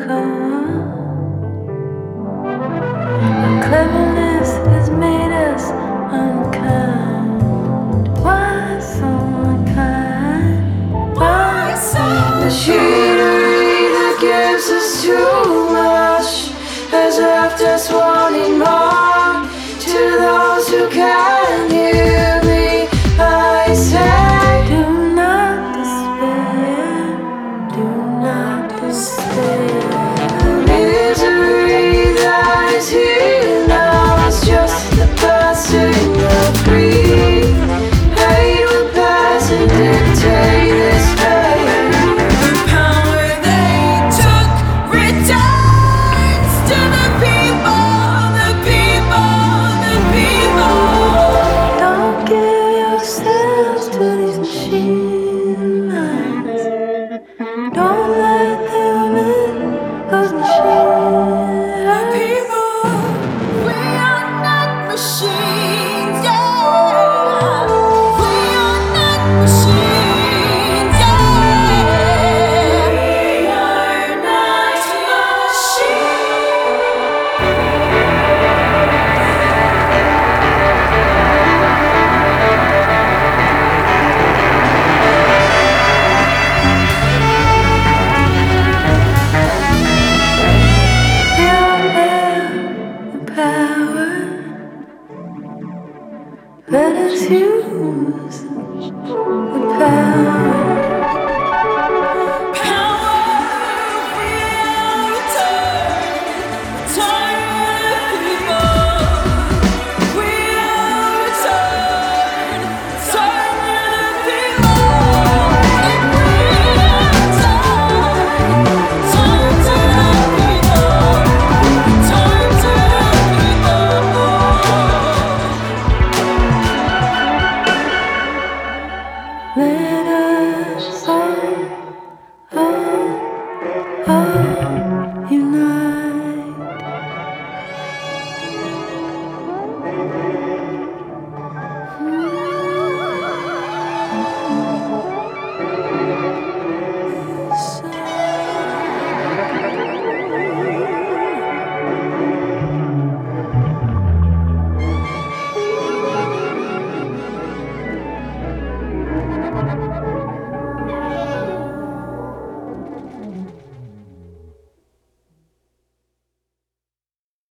come. Our cleverness has made us unkind. Why so unkind? Why so machinery that gives us too much has left us wanting more. To those who can hear me, I say, do not despair, do not despair. The misery that is here now is just the passing of grief. Hate will pass and dictate this fate. The power they took returns to the people, the people, the people. Don't give yourselves to these machine minds. Don't let them in those machines. The people, we are not machines, yeah. We are not machines, yeah. We are not We all have the power. Let us use the power. Let us all unite.